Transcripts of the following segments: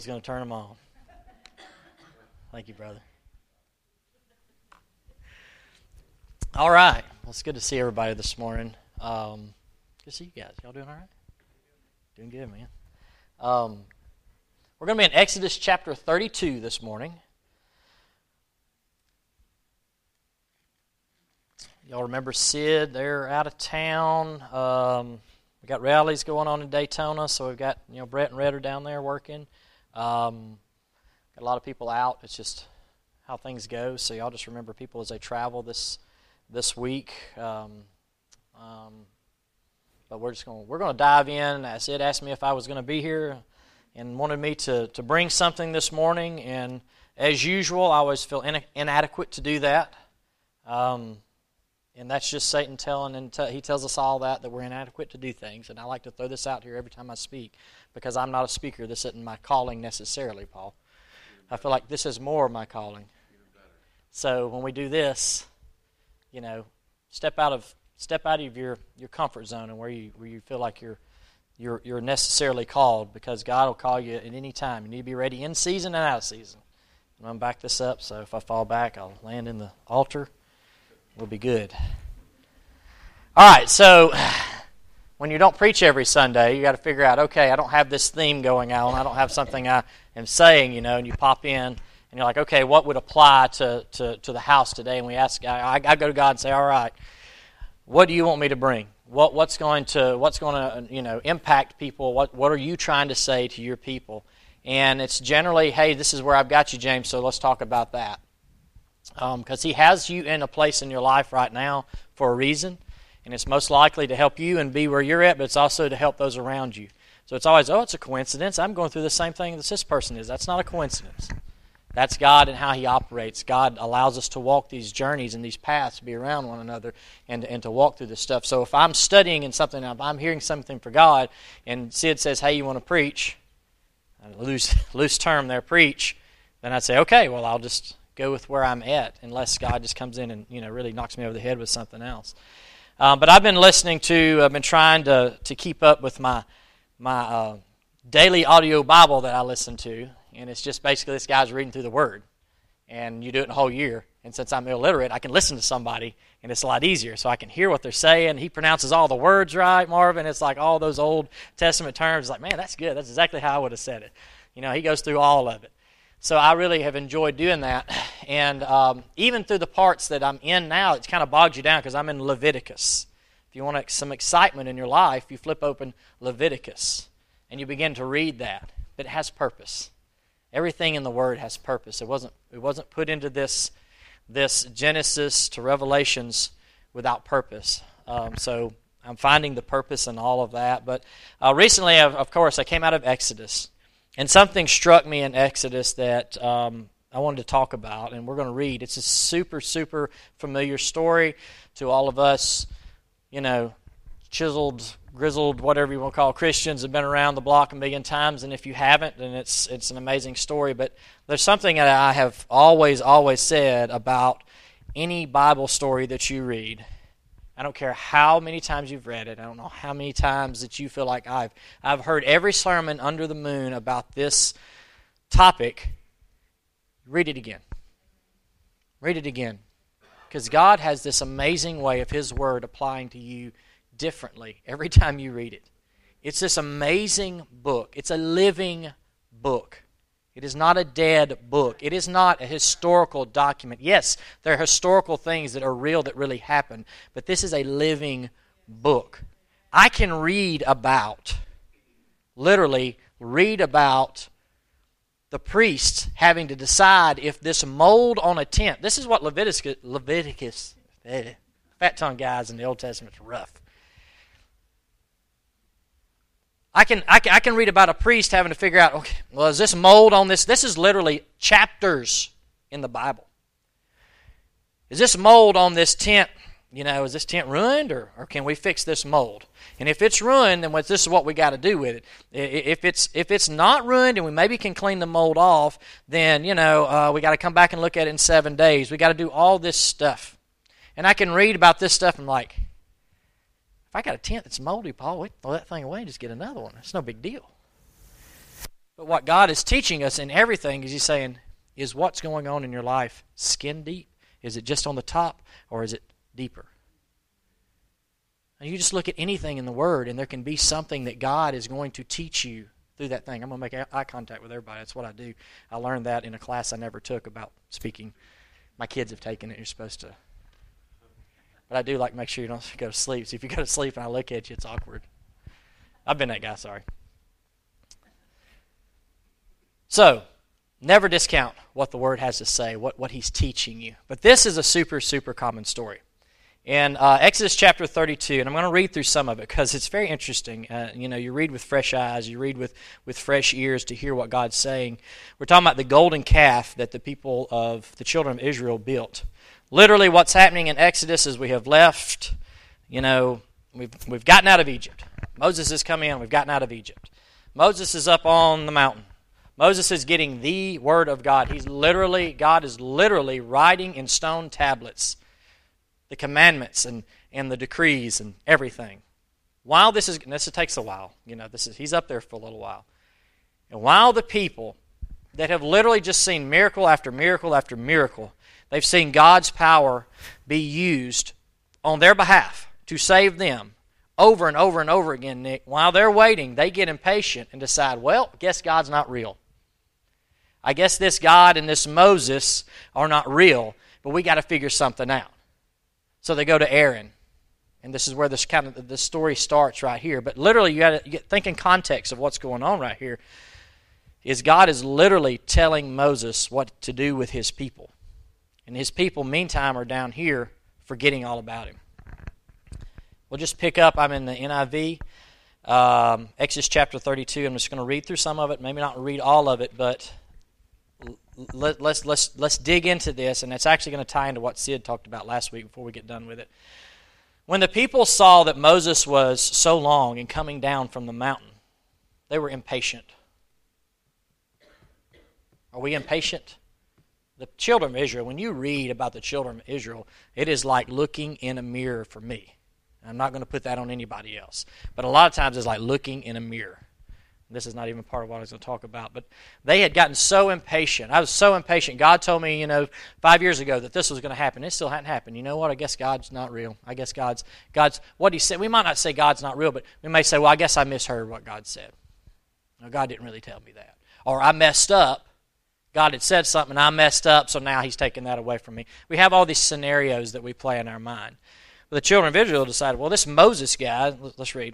He's going to turn them on. Thank you, brother. All right. Well, it's good to see everybody this morning. Good to see you guys. Y'all doing all right? Doing good, man. We're going to be in Exodus chapter 32 this morning. Y'all remember Sid? They're out of town. We got rallies going on in Daytona, so we've got Brett and Red are down there working. Got a lot of people out. It's just how things go. So y'all just remember people as they travel this week. But we're going to dive in. Sid asked me if I was going to be here and wanted me to bring something this morning. And as usual, I always feel inadequate to do that. And that's just Satan telling, and he tells us all that we're inadequate to do things. And I like to throw this out here every time I speak because I'm not a speaker. This isn't my calling necessarily, Paul. I feel like this is more of my calling. So when we do this, step out of your comfort zone and where you feel like you're necessarily called, because God will call you at any time. You need to be ready in season and out of season. I'm going to back this up, so if I fall back, I'll land in the altar. We'll be good. All right, so when you don't preach every Sunday, you got to figure out, okay, I don't have this theme going on. I don't have something I am saying, and you pop in, and you're like, okay, what would apply to the house today? And we ask, I go to God and say, all right, what do you want me to bring? What's going to impact people? What are you trying to say to your people? And it's generally, hey, this is where I've got you, James, so let's talk about that. Because he has you in a place in your life right now for a reason, and it's most likely to help you and be where you're at, but it's also to help those around you. So it's always, it's a coincidence. I'm going through the same thing that this person is. That's not a coincidence. That's God and how He operates. God allows us to walk these journeys and these paths, to be around one another, and to walk through this stuff. So if I'm studying in something, if I'm hearing something for God, and Sid says, hey, you want to preach, loose term there, preach, then I'd say, okay, well, I'll just go with where I'm at, unless God just comes in and really knocks me over the head with something else. But I've been trying to keep up with my daily audio Bible that I listen to, and it's just basically this guy's reading through the Word, and you do it in a whole year. And since I'm illiterate, I can listen to somebody, and it's a lot easier, so I can hear what they're saying. He pronounces all the words right, Marvin. It's like all those Old Testament terms. It's like, man, that's good. That's exactly how I would have said it. He goes through all of it. So I really have enjoyed doing that. And even through the parts that I'm in now, it kind of bogs you down because I'm in Leviticus. If you want some excitement in your life, you flip open Leviticus and you begin to read that. But it has purpose. Everything in the Word has purpose. It wasn't put into this Genesis to Revelations without purpose. So I'm finding the purpose in all of that. But recently, of course, I came out of Exodus. And something struck me in Exodus that I wanted to talk about, and we're going to read. It's a super, super familiar story to all of us, chiseled, grizzled, whatever you want to call Christians, have been around the block a million times, and if you haven't, then it's an amazing story. But there's something that I have always said about any Bible story that you read. I don't care how many times you've read it. I don't know how many times that you feel like I've heard every sermon under the moon about this topic. Read it again. Read it again. Because God has this amazing way of His Word applying to you differently every time you read it. It's this amazing book. It's a living book. It is not a dead book. It is not a historical document. Yes, there are historical things that are real that really happened, but this is a living book. I can literally read about the priests having to decide if this mold on a tent, this is what Leviticus, fat-tongued guys in the Old Testament are rough. I can read about a priest having to figure out, okay, well, is this mold on this? This is literally chapters in the Bible. Is this mold on this tent, is this tent ruined or can we fix this mold? And if it's ruined, then this is what we got to do with it. If it's not ruined and we maybe can clean the mold off, then, we got to come back and look at it in 7 days. We got to do all this stuff. And I can read about this stuff and I'm like, if I got a tent that's moldy, Paul, we throw that thing away and just get another one. It's no big deal. But what God is teaching us in everything is He's saying, is what's going on in your life skin deep? Is it just on the top, or is it deeper? And you just look at anything in the Word, and there can be something that God is going to teach you through that thing. I'm going to make eye contact with everybody. That's what I do. I learned that in a class I never took about speaking. My kids have taken it. You're supposed to. But I do like to make sure you don't go to sleep. So if you go to sleep and I look at you, it's awkward. I've been that guy, sorry. So, never discount what the Word has to say, what He's teaching you. But this is a super, super common story. In Exodus chapter 32, and I'm going to read through some of it because it's very interesting. You read with fresh eyes, you read with fresh ears to hear what God's saying. We're talking about the golden calf that the people of the children of Israel built. Literally what's happening in Exodus is we have left, we've gotten out of Egypt. Moses has come in, we've gotten out of Egypt. Moses is up on the mountain. Moses is getting the Word of God. God is literally writing in stone tablets the commandments and the decrees and everything. While this takes a while. He's up there for a little while. And while the people that have literally just seen miracle after miracle after miracle, they've seen God's power be used on their behalf to save them over and over and over again, Nick. While they're waiting, they get impatient and decide, well, I guess God's not real. I guess this God and this Moses are not real, but we got to figure something out. So they go to Aaron, and this is where the story starts right here. But literally, you got to think in context of what's going on right here. Is God is literally telling Moses what to do with his people, and his people, meantime, are down here forgetting all about him. We'll just pick up. I'm in the NIV, Exodus chapter 32. I'm just going to read through some of it. Maybe not read all of it, but let's dig into this, and it's actually going to tie into what Sid talked about last week before we get done with it. When the people saw that Moses was so long in coming down from the mountain, they were impatient. Are we impatient? The children of Israel, when you read about the children of Israel, it is like looking in a mirror for me. I'm not going to put that on anybody else. But a lot of times it's like looking in a mirror. This is not even part of what I was going to talk about. But they had gotten so impatient. I was so impatient. God told me, 5 years ago that this was going to happen. It still hadn't happened. You know what? I guess God's not real. I guess God's what He said. We might not say God's not real, but we may say, well, I guess I misheard what God said. No, God didn't really tell me that. Or I messed up. God had said something, and I messed up, so now He's taking that away from me. We have all these scenarios that we play in our mind. But the children of Israel decided, well, this Moses guy, let's read.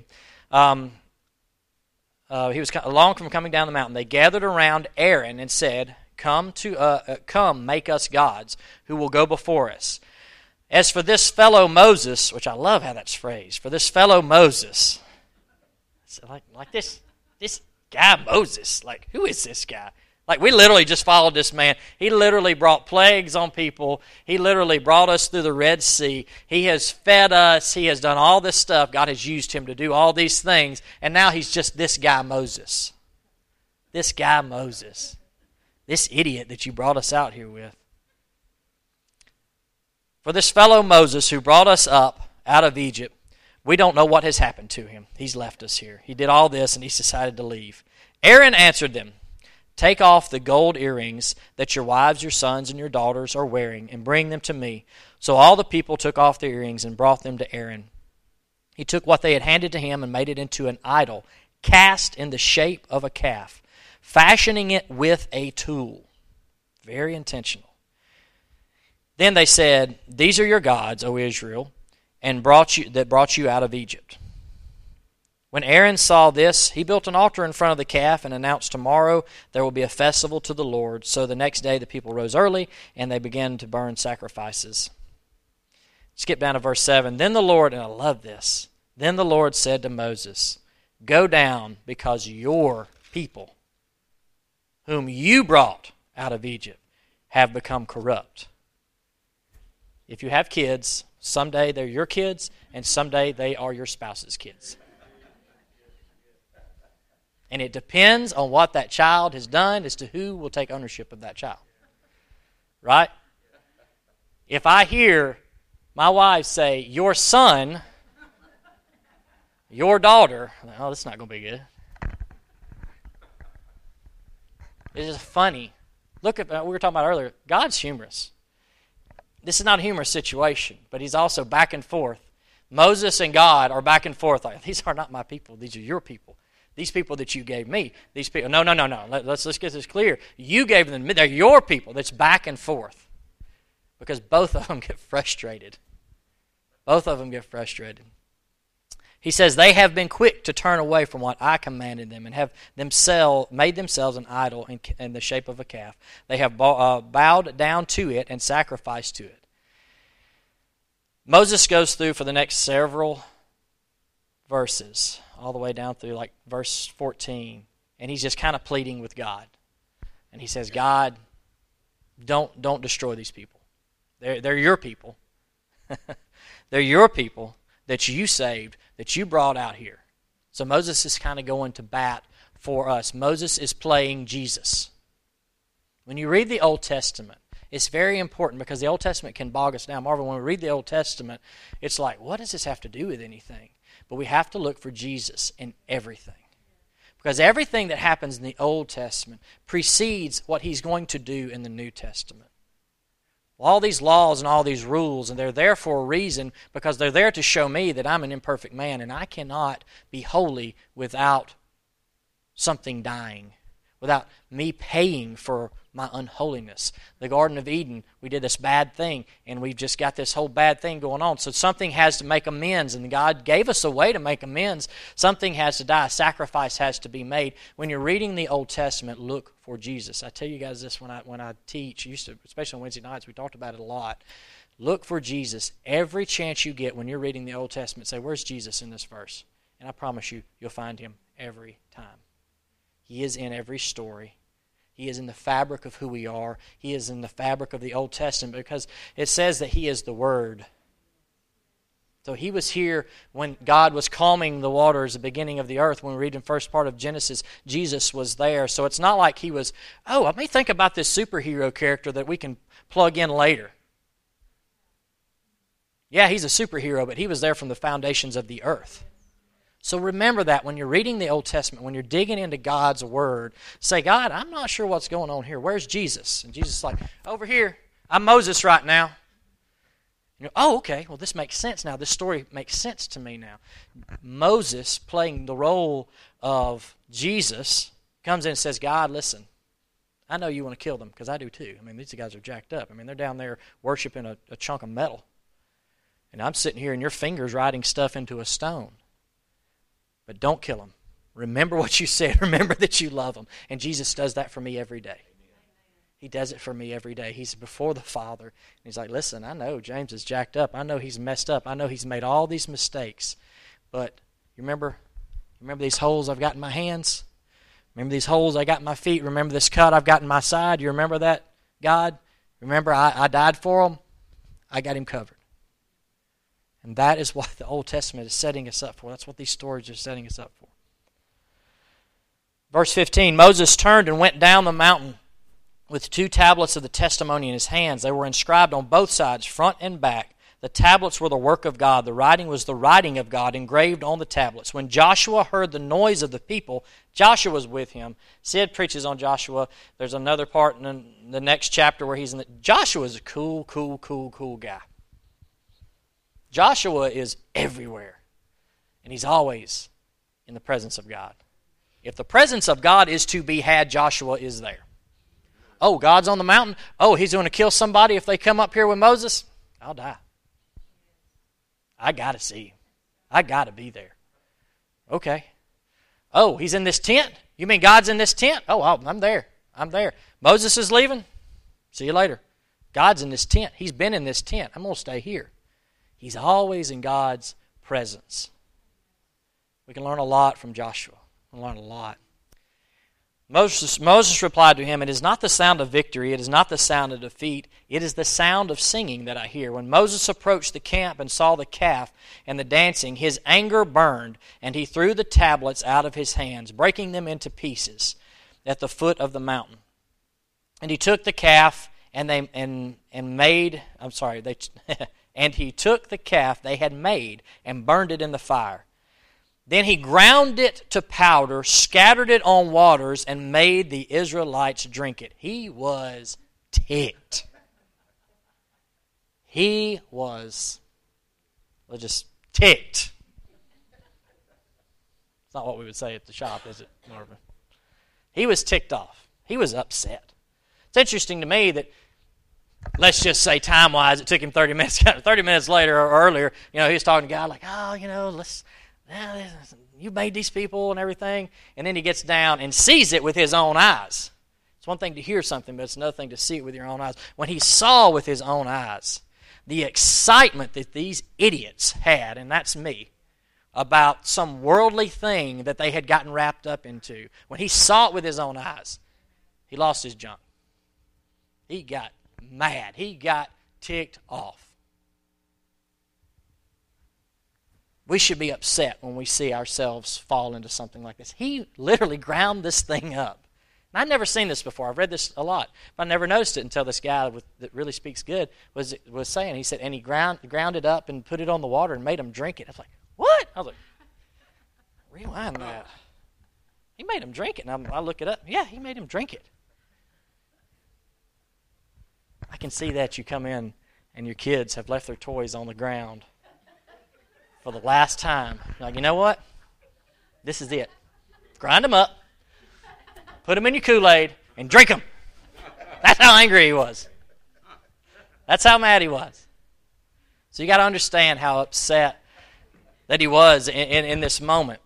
He was long from coming down the mountain. They gathered around Aaron and said, come, make us gods who will go before us. As for this fellow Moses, which I love how that's phrased, for this fellow Moses, like this guy Moses, like who is this guy? Like we literally just followed this man. He literally brought plagues on people. He literally brought us through the Red Sea. He has fed us. He has done all this stuff. God has used him to do all these things. And now he's just this guy Moses. This guy Moses. This idiot that you brought us out here with. For this fellow Moses who brought us up out of Egypt, we don't know what has happened to him. He's left us here. He did all this and he's decided to leave. Aaron answered them, take off the gold earrings that your wives, your sons, and your daughters are wearing and bring them to me. So all the people took off their earrings and brought them to Aaron. He took what they had handed to him and made it into an idol, cast in the shape of a calf, fashioning it with a tool. Very intentional. Then they said, these are your gods, O Israel, and brought you out of Egypt. When Aaron saw this, he built an altar in front of the calf and announced, tomorrow there will be a festival to the Lord. So the next day the people rose early and they began to burn sacrifices. Skip down to verse 7. Then the Lord, and I love this, then the Lord said to Moses, go down because your people, whom you brought out of Egypt, have become corrupt. If you have kids, someday they're your kids and someday they are your spouse's kids. And it depends on what that child has done as to who will take ownership of that child. Right? If I hear my wife say, your son, your daughter, oh, that's not going to be good. It is funny. Look at what we were talking about earlier. God's humorous. This is not a humorous situation, but he's also back and forth. Moses and God are back and forth. Like, these are not my people. These are your people. These people that you gave me. These people. No. Let's get this clear. You gave them. They're your people. That's back and forth. Because both of them get frustrated. Both of them get frustrated. He says, they have been quick to turn away from what I commanded them and have made themselves an idol in the shape of a calf. They have bowed down to it and sacrificed to it. Moses goes through for the next several verses, all the way down through like verse 14, and he's just kind of pleading with God. And he says, God, don't destroy these people. They're your people. They're your people that you saved, that you brought out here. So Moses is kind of going to bat for us. Moses is playing Jesus. When you read the Old Testament, it's very important because the Old Testament can bog us down. Marvin, when we read the Old Testament, it's like, what does this have to do with anything? But we have to look for Jesus in everything. Because everything that happens in the Old Testament precedes what he's going to do in the New Testament. All these laws and all these rules, and they're there for a reason, because they're there to show me that I'm an imperfect man and I cannot be holy without something dying, without me paying for my unholiness. The Garden of Eden, we did this bad thing, and we've just got this whole bad thing going on. So something has to make amends, and God gave us a way to make amends. Something has to die. A sacrifice has to be made. When you're reading the Old Testament, look for Jesus. I tell you guys this when I teach, especially on Wednesday nights, we talked about it a lot. Look for Jesus. Every chance you get when you're reading the Old Testament, say, where's Jesus in this verse? And I promise you, you'll find him every time. He is in every story. He is in the fabric of who we are. He is in the fabric of the Old Testament because it says that he is the Word. So he was here when God was calming the waters at the beginning of the earth. When we read in the first part of Genesis, Jesus was there. So it's not like he was, let me think about this superhero character that we can plug in later. Yeah, he's a superhero, but he was there from the foundations of the earth. So remember that when you're reading the Old Testament, when you're digging into God's Word, say, God, I'm not sure what's going on here. Where's Jesus? And Jesus is like, over here. I'm Moses right now. You go, okay, well this makes sense now. This story makes sense to me now. Moses, playing the role of Jesus, comes in and says, God, listen, I know you want to kill them because I do too. I mean, these guys are jacked up. I mean, they're down there worshiping a chunk of metal. And I'm sitting here and your fingers writing stuff into a stone. But don't kill them. Remember what you said. Remember that you love them. And Jesus does that for me every day. He does it for me every day. He's before the Father. And he's like, listen, I know James is jacked up. I know he's messed up. I know he's made all these mistakes. But you remember these holes I've got in my hands? Remember these holes I got in my feet? Remember this cut I've got in my side? You remember that, God? Remember I died for him? I got him covered. And that is what the Old Testament is setting us up for. That's what these stories are setting us up for. Verse 15, Moses turned and went down the mountain with 2 tablets of the testimony in his hands. They were inscribed on both sides, front and back. The tablets were the work of God. The writing was the writing of God engraved on the tablets. When Joshua heard the noise of the people, Joshua was with him. Sid preaches on Joshua. There's another part in the next chapter where he's in Joshua is a cool guy. Joshua is everywhere, and he's always in the presence of God. If the presence of God is to be had, Joshua is there. Oh, God's on the mountain? Oh, he's going to kill somebody if they come up here with Moses? I'll die. I got to see him. I got to be there. Okay. Oh, he's in this tent? You mean God's in this tent? Oh, I'm there. I'm there. Moses is leaving? See you later. God's in this tent. He's been in this tent. I'm going to stay here. He's always in God's presence. We can learn a lot from Joshua. We can learn a lot. Moses replied to him, it is not the sound of victory, it is not the sound of defeat, it is the sound of singing that I hear. When Moses approached the camp and saw the calf and the dancing, his anger burned, and he threw the tablets out of his hands, breaking them into pieces at the foot of the mountain. And he took the calf and he took the calf they had made and burned it in the fire. Then he ground it to powder, scattered it on waters, and made the Israelites drink it. He was ticked. He was just ticked. It's not what we would say at the shop, is it, Marvin? He was ticked off. He was upset. It's interesting to me that, let's just say time-wise, it took him 30 minutes. 30 minutes later or earlier, he was talking to God like, you made these people and everything. And then he gets down and sees it with his own eyes. It's one thing to hear something, but it's another thing to see it with your own eyes. When he saw with his own eyes the excitement that these idiots had, and that's me, about some worldly thing that they had gotten wrapped up into, when he saw it with his own eyes, he lost his junk. He got mad. He got ticked off. We should be upset when we see ourselves fall into something like this. He literally ground this thing up. And I'd never seen this before. I've read this a lot, but I never noticed it until this guy that really speaks good was saying. He said, and he ground it up and put it on the water and made them drink it. I was like, what? I was like, rewind that. He made them drink it. And I look it up. Yeah, he made them drink it. I can see that you come in and your kids have left their toys on the ground for the last time. You're like, you know what? This is it. Grind them up, put them in your Kool-Aid, and drink them. That's how angry he was. That's how mad he was. So you got to understand how upset that he was in this moment.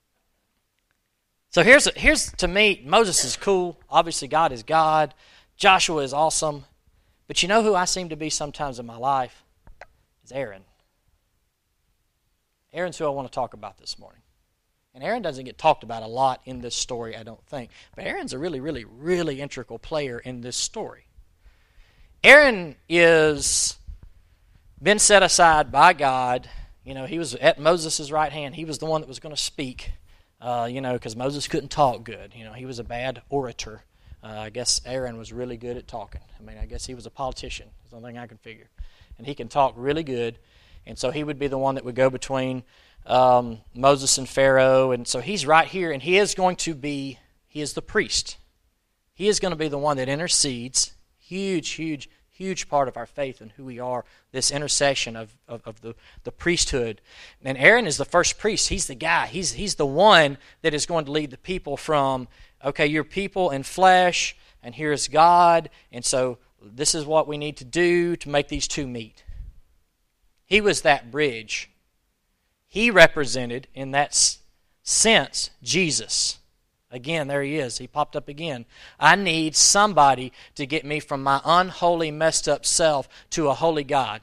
So here's to me, Moses is cool. Obviously, God is God. Joshua is awesome. But you know who I seem to be sometimes in my life? Is Aaron. Aaron's who I want to talk about this morning. And Aaron doesn't get talked about a lot in this story, I don't think. But Aaron's a really, really, really integral player in this story. Aaron is been set aside by God. He was at Moses' right hand. He was the one that was going to speak, because Moses couldn't talk good. He was a bad orator. I guess Aaron was really good at talking. I guess he was a politician. That's the only thing I can figure. And he can talk really good. And so he would be the one that would go between Moses and Pharaoh. And so he's right here, and he is the priest. He is going to be the one that intercedes. Huge, huge, huge part of our faith and who we are, this intercession of the priesthood. And Aaron is the first priest. He's the guy. He's the one that is going to lead the people from, okay, you're people in flesh, and here's God, and so this is what we need to do to make these two meet. He was that bridge. He represented, in that sense, Jesus. Again, there he is. He popped up again. I need somebody to get me from my unholy, messed up self to a holy God.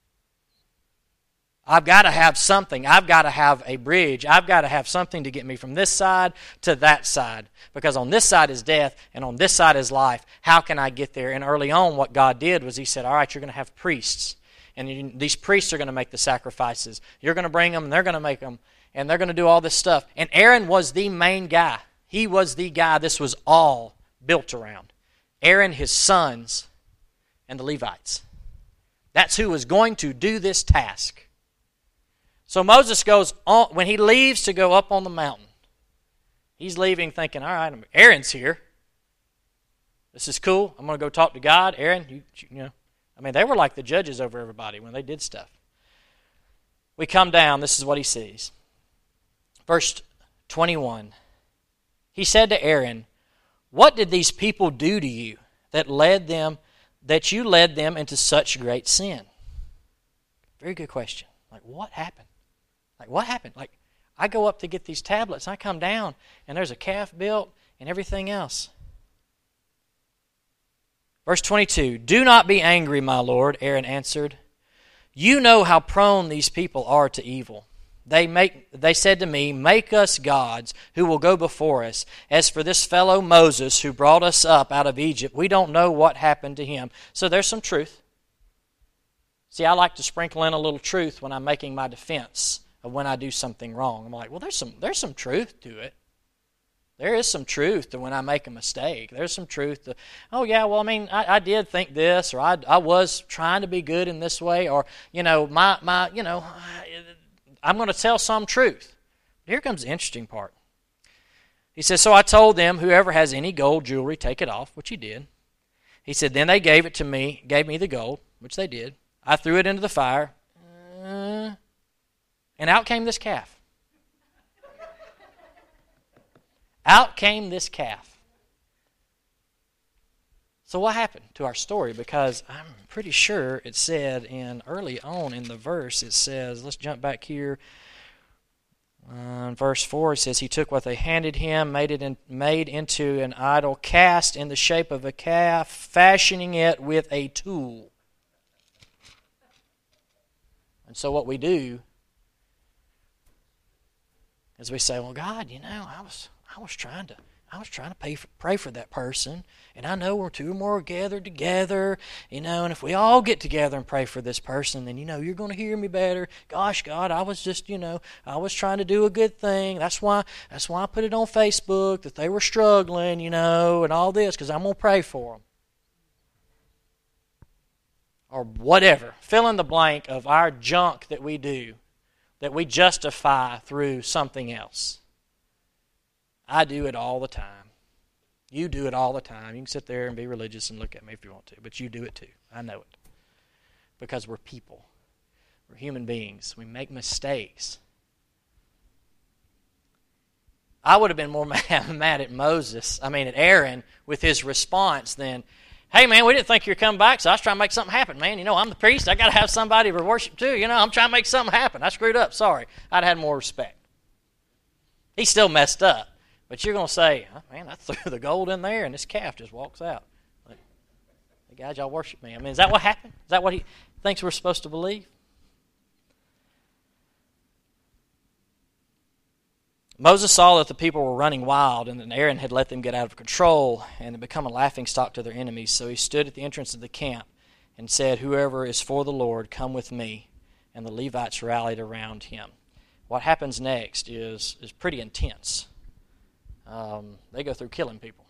I've got to have something. I've got to have a bridge. I've got to have something to get me from this side to that side. Because on this side is death, and on this side is life. How can I get there? And early on, what God did was he said, all right, you're going to have priests. And these priests are going to make the sacrifices. You're going to bring them, and they're going to make them. And they're going to do all this stuff. And Aaron was the main guy. He was the guy this was all built around. Aaron, his sons, and the Levites. That's who was going to do this task. So Moses goes on, when he leaves to go up on the mountain, he's leaving thinking, all right, Aaron's here. This is cool. I'm going to go talk to God. Aaron, they were like the judges over everybody when they did stuff. We come down. This is what he sees. Verse 21. He said to Aaron, what did these people do to you that you led them into such great sin? Very good question. What happened? What happened? I go up to get these tablets, and I come down, and there's a calf built and everything else. Verse 22, do not be angry, my Lord, Aaron answered. You know how prone these people are to evil. They said to me, make us gods who will go before us. As for this fellow Moses who brought us up out of Egypt, we don't know what happened to him. So there's some truth. See, I like to sprinkle in a little truth when I'm making my defense of when I do something wrong. I'm like, well, there's some truth to it. There is some truth to when I make a mistake. There's some truth to, I did think this, or I was trying to be good in this way, or, I'm going to tell some truth. Here comes the interesting part. He says, so I told them, whoever has any gold jewelry, take it off, which he did. He said, then they gave me the gold, which they did. I threw it into the fire, and out came this calf. Out came this calf. So what happened to our story? Because I'm pretty sure it said early on in the verse, it says, let's jump back here. Verse 4, it says, he took what they handed him, made into an idol, cast in the shape of a calf, fashioning it with a tool. And so what we do is we say, well, God, I was trying to pray for that person, and I know we're two or more gathered together, and if we all get together and pray for this person, then you're going to hear me better. Gosh, God, I was just, I was trying to do a good thing. That's why I put it on Facebook that they were struggling, and all this, because I'm going to pray for them. Or whatever. Fill in the blank of our junk that we do, that we justify through something else. I do it all the time. You do it all the time. You can sit there and be religious and look at me if you want to, but you do it too. I know it. Because we're people. We're human beings. We make mistakes. I would have been more mad at Aaron with his response than, hey man, we didn't think you were coming back, so I was trying to make something happen, man. I'm the priest. I got to have somebody to worship too. I'm trying to make something happen. I screwed up. Sorry. I'd had more respect. He still messed up. But you're going to say, oh, man, I threw the gold in there and this calf just walks out. Like, hey, guys, y'all worship me. Is that what happened? Is that what he thinks we're supposed to believe? Moses saw that the people were running wild and that Aaron had let them get out of control and had become a laughingstock to their enemies. So he stood at the entrance of the camp and said, whoever is for the Lord, come with me. And the Levites rallied around him. What happens next is pretty intense. They go through killing people.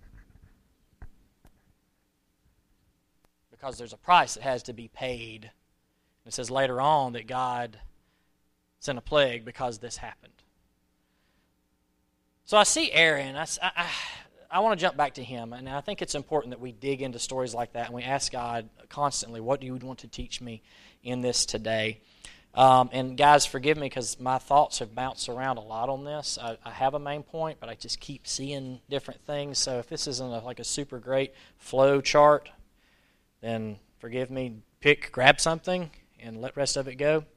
Because there's a price that has to be paid. It says later on that God sent a plague because this happened. So I see Aaron. I want to jump back to him. And I think it's important that we dig into stories like that and we ask God constantly, what do you want to teach me in this today? And guys, forgive me because my thoughts have bounced around a lot on this. I have a main point, but I just keep seeing different things. So if this isn't like a super great flow chart, then forgive me. Grab something and let the rest of it go.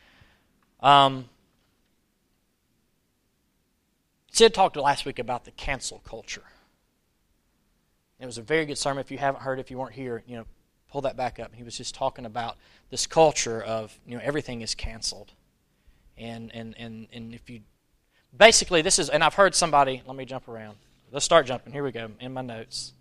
Sid talked last week about the cancel culture. It was a very good sermon. If you haven't heard, if you weren't here, pull that back up. He was just talking about this culture of, everything is canceled. And if you, basically this is, and I've heard somebody, let me jump around. Let's start jumping. Here we go, in my notes.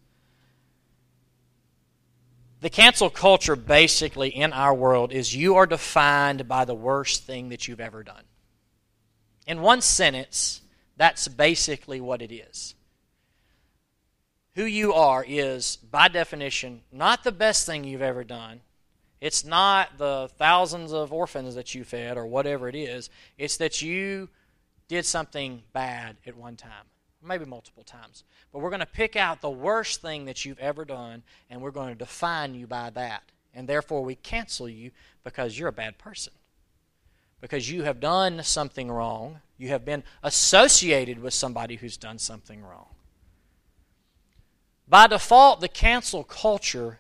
The cancel culture basically in our world is you are defined by the worst thing that you've ever done. In one sentence, that's basically what it is. Who you are is, by definition, not the best thing you've ever done. It's not the thousands of orphans that you fed or whatever it is. It's that you did something bad at one time, maybe multiple times. But we're going to pick out the worst thing that you've ever done, and we're going to define you by that. And therefore, we cancel you because you're a bad person. Because you have done something wrong. You have been associated with somebody who's done something wrong. By default, the cancel culture,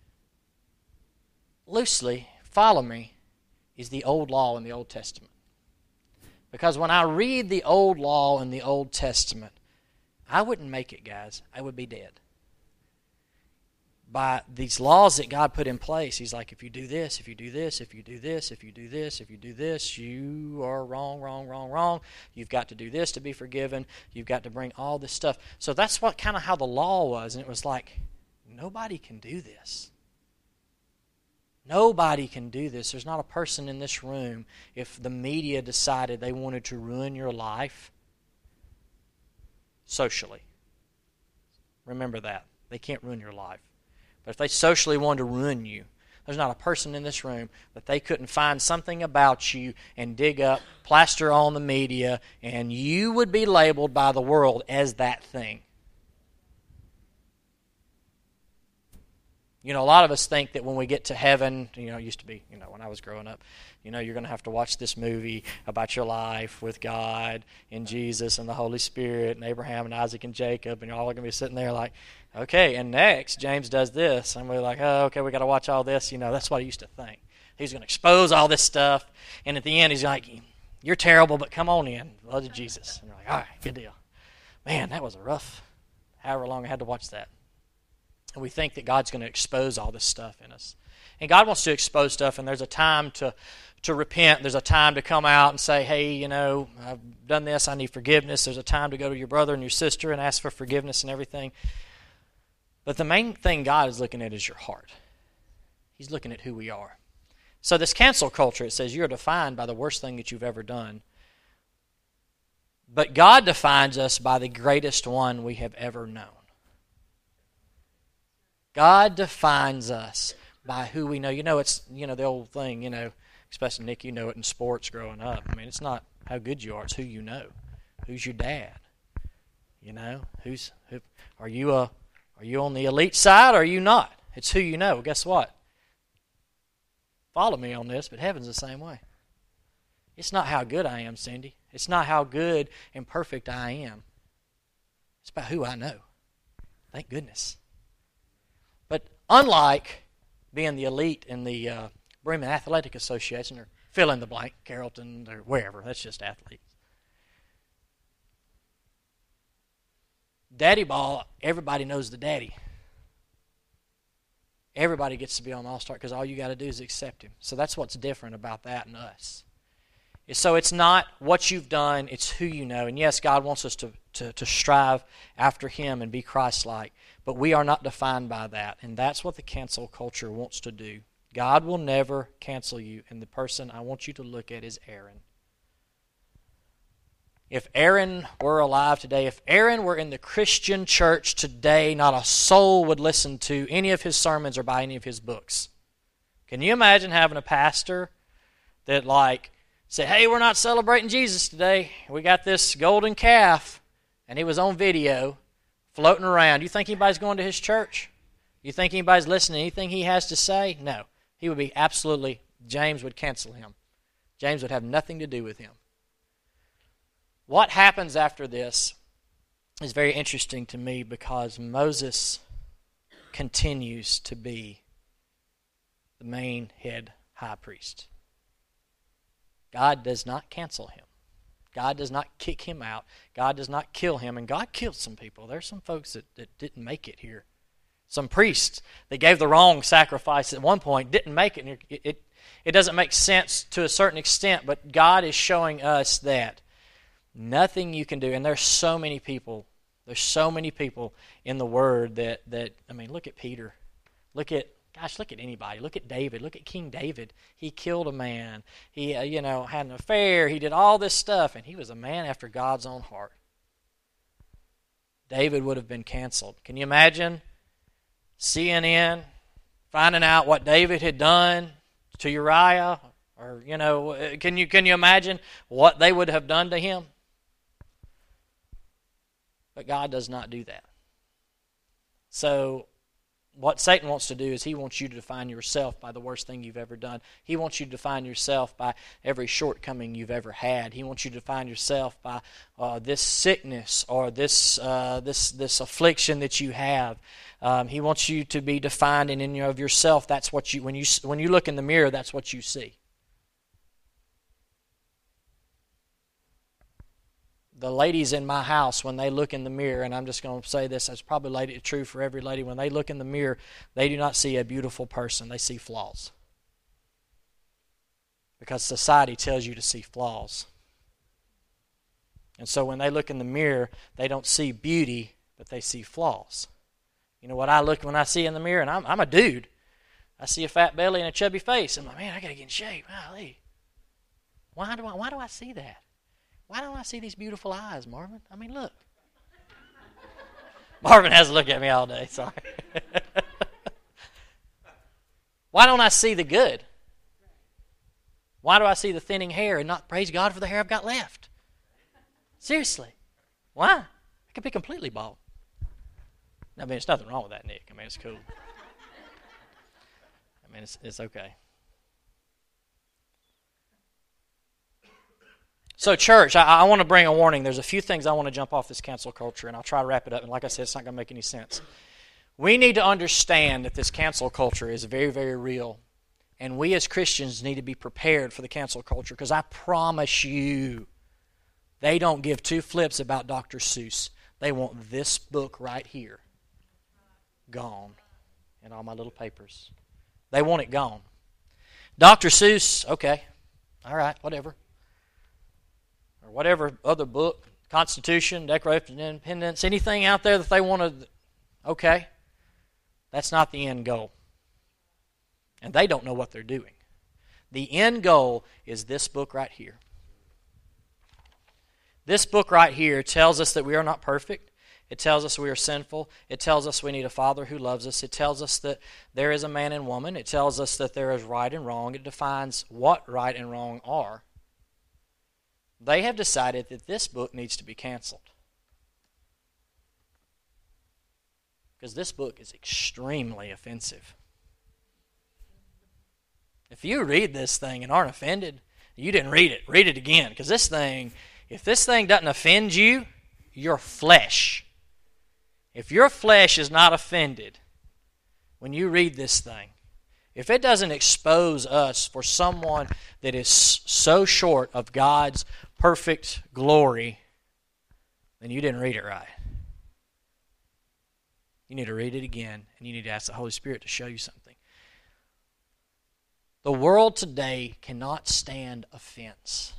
loosely, follow me, is the old law in the Old Testament. Because when I read the old law in the Old Testament, I wouldn't make it, guys. I would be dead. By these laws that God put in place, He's like, if you do this, if you do this, if you do this, if you do this, if you do this, you are wrong, wrong, wrong, wrong. You've got to do this to be forgiven. You've got to bring all this stuff. So that's what kind of how the law was. And it was like, nobody can do this. Nobody can do this. There's not a person in this room, if the media decided they wanted to ruin your life socially. Remember that. They can't ruin your life. But if they socially wanted to ruin you, there's not a person in this room that they couldn't find something about you and dig up, plaster on the media, and you would be labeled by the world as that thing. You know, a lot of us think that when we get to heaven, you know, it used to be, you know, when I was growing up, you know, you're going to have to watch this movie about your life with God and Jesus and the Holy Spirit and Abraham and Isaac and Jacob, and you're all going to be sitting there like, okay, and next, James does this. And we're like, oh, okay, we got to watch all this. You know, that's what I used to think. He's going to expose all this stuff, and at the end, he's like, you're terrible, but come on in. Blood of Jesus. And we're like, all right, good deal. Man, that was a rough, however long I had to watch that. And we think that God's going to expose all this stuff in us. And God wants to expose stuff, and there's a time to repent. There's a time to come out and say, hey, you know, I've done this, I need forgiveness. There's a time to go to your brother and your sister and ask for forgiveness and everything. But the main thing God is looking at is your heart. He's looking at who we are. So this cancel culture, it says you're defined by the worst thing that you've ever done. But God defines us by the greatest one we have ever known. God defines us by who we know. You know, it's, you know, the old thing, you know, especially Nick, you know it in sports growing up. I mean, it's not how good you are, it's who you know. Who's your dad? You know, are you on the elite side or are you not? It's who you know. Guess what? Follow me on this, but heaven's the same way. It's not how good I am, Cindy. It's not how good and perfect I am. It's about who I know. Thank goodness. But unlike being the elite in the Bremen Athletic Association, or fill in the blank, Carrollton, or wherever, that's just athletes. Daddy ball, everybody knows the daddy. Everybody gets to be on the All-Star because all you got to do is accept him. So that's what's different about that and us. So it's not what you've done, it's who you know. And yes, God wants us to strive after Him and be Christ-like. But we are not defined by that. And that's what the cancel culture wants to do. God will never cancel you. And the person I want you to look at is Aaron. If Aaron were alive today, if Aaron were in the Christian church today, not a soul would listen to any of his sermons or buy any of his books. Can you imagine having a pastor that said, hey, we're not celebrating Jesus today. We got this golden calf, and he was on video floating around. You think anybody's going to his church? You think anybody's listening to anything he has to say? No. He would be James would cancel him. James would have nothing to do with him. What happens after this is very interesting to me because Moses continues to be the main head high priest. God does not cancel him. God does not kick him out. God does not kill him. And God killed some people. There's some folks that didn't make it here. Some priests that gave the wrong sacrifice at one point didn't make it. It doesn't make sense to a certain extent, but God is showing us that nothing you can do, and there's so many people in the Word that I mean, look at Peter. Look at anybody. Look at David. Look at King David. He killed a man. He, had an affair. He did all this stuff, and he was a man after God's own heart. David would have been canceled. Can you imagine CNN finding out what David had done to Uriah? Or, can you imagine what they would have done to him? But God does not do that. So what Satan wants to do is he wants you to define yourself by the worst thing you've ever done. He wants you to define yourself by every shortcoming you've ever had. He wants you to define yourself by this sickness or this affliction that you have. He wants you to be defined in of yourself. That's what when you look in the mirror, that's what you see. The ladies in my house, when they look in the mirror, and I'm just going to say this, it's probably true for every lady, when they look in the mirror, they do not see a beautiful person. They see flaws. Because society tells you to see flaws. And so when they look in the mirror, they don't see beauty, but they see flaws. You know what when I see in the mirror, and I'm a dude. I see a fat belly and a chubby face. I'm like, man, I got to get in shape. Golly. Why do I see that? Why don't I see these beautiful eyes, Marvin? I mean, look. Marvin has to look at me all day, sorry. Why don't I see the good? Why do I see the thinning hair and not praise God for the hair I've got left? Seriously. Why? I could be completely bald. I mean, there's nothing wrong with that, Nick. I mean, it's cool. I mean, it's okay. So, church, I want to bring a warning. There's a few things I want to jump off this cancel culture, and I'll try to wrap it up. And like I said, it's not going to make any sense. We need to understand that this cancel culture is very, very real. And we as Christians need to be prepared for the cancel culture, because I promise you, they don't give two flips about Dr. Seuss. They want this book right here gone in all my little papers. They want it gone. Dr. Seuss, okay, all right, whatever. Or whatever other book, Constitution, Declaration of Independence, anything out there that they want to, okay. That's not the end goal. And they don't know what they're doing. The end goal is this book right here. This book right here tells us that we are not perfect. It tells us we are sinful. It tells us we need a Father who loves us. It tells us that there is a man and woman. It tells us that there is right and wrong. It defines what right and wrong are. They have decided that this book needs to be canceled. Because this book is extremely offensive. If you read this thing and aren't offended, you didn't read it. Read it again. Because this thing, if this thing doesn't offend you, your flesh. If your flesh is not offended when you read this thing, if it doesn't expose us for someone that is so short of God's perfect glory, then you didn't read it right. You need to read it again, and you need to ask the Holy Spirit to show you something. The world today cannot stand offense.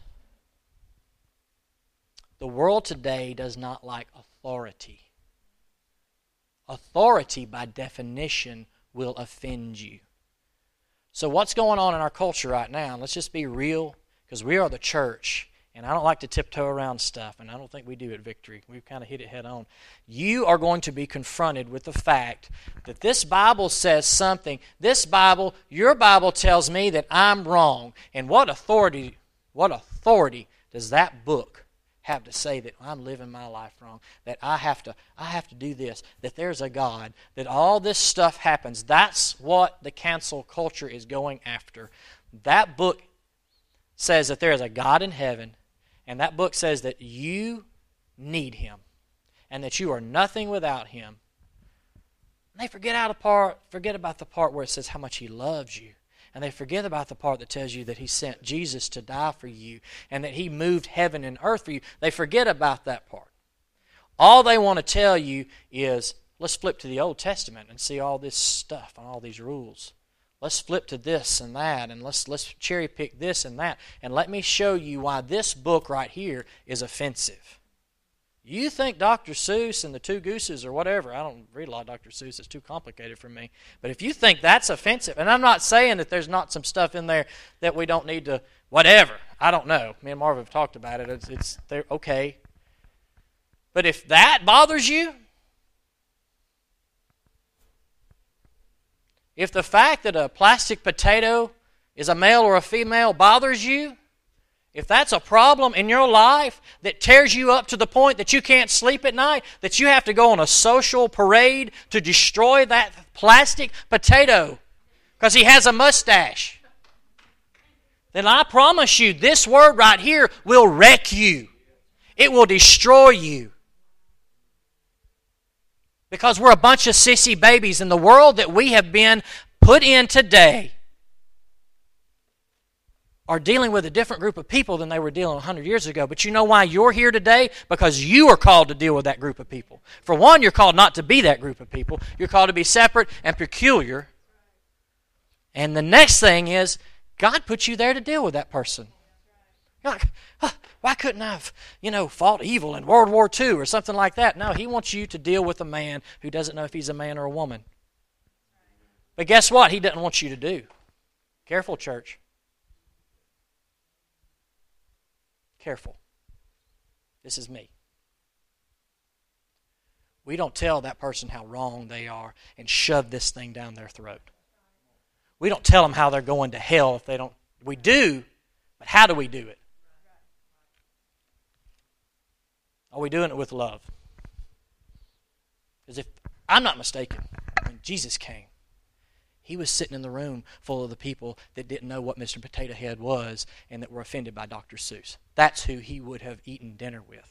The world today does not like authority. Authority, by definition, will offend you. So what's going on in our culture right now, let's just be real, because we are the church, and I don't like to tiptoe around stuff, and I don't think we do at Victory. We've kind of hit it head on. You are going to be confronted with the fact that this Bible says something. This Bible, your Bible tells me that I'm wrong. And what authority does that book have to say that I'm living my life wrong, that I have to do this, that there's a God, that all this stuff happens? That's what the cancel culture is going after. That book says that there is a God in heaven, and that book says that you need Him and that you are nothing without Him. And they forget about the part where it says how much He loves you. And they forget about the part that tells you that He sent Jesus to die for you and that He moved heaven and earth for you. They forget about that part. All they want to tell you is, let's flip to the Old Testament and see all this stuff and all these rules. Let's flip to this and that, and let's cherry pick this and that, and let me show you why this book right here is offensive. You think Dr. Seuss and the Two Gooses or whatever, I don't read a lot of Dr. Seuss, it's too complicated for me, but if you think that's offensive, and I'm not saying that there's not some stuff in there that we don't need to, whatever, I don't know. Me and Marv have talked about it, they're okay. But if that bothers you, if the fact that a plastic potato is a male or a female bothers you, if that's a problem in your life that tears you up to the point that you can't sleep at night, that you have to go on a social parade to destroy that plastic potato because he has a mustache, then I promise you this word right here will wreck you. It will destroy you. Because we're a bunch of sissy babies in the world that we have been put in today are dealing with a different group of people than they were dealing 100 years ago. But you know why you're here today? Because you are called to deal with that group of people. For one, you're called not to be that group of people. You're called to be separate and peculiar. And the next thing is, God put you there to deal with that person. You're like, why couldn't I have, fought evil in World War II or something like that? No, He wants you to deal with a man who doesn't know if he's a man or a woman. But guess what? He doesn't want you to do. Careful, church. Careful. This is me. We don't tell that person how wrong they are and shove this thing down their throat. We don't tell them how they're going to hell if they don't. We do, but how do we do it? Are we doing it with love? Because if I'm not mistaken, when Jesus came, he was sitting in the room full of the people that didn't know what Mr. Potato Head was and that were offended by Dr. Seuss. That's who he would have eaten dinner with.